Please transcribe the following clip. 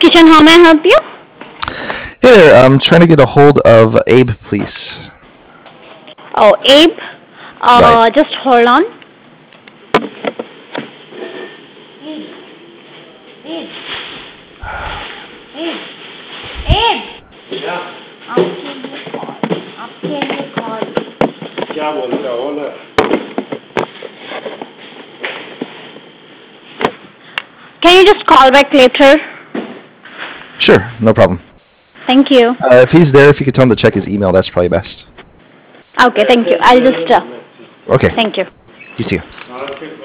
station. How may I help you? Hey there, I'm trying to get a hold of Abe, please. Oh, Abe. Right. Just hold on. Abe. क्या बोलते हो ना Can you just call back later? Sure, no problem. Thank you. If he's there, if you could tell him to check his email, that's probably best. Okay, thank you. I'll just. Okay, Thank you. you too.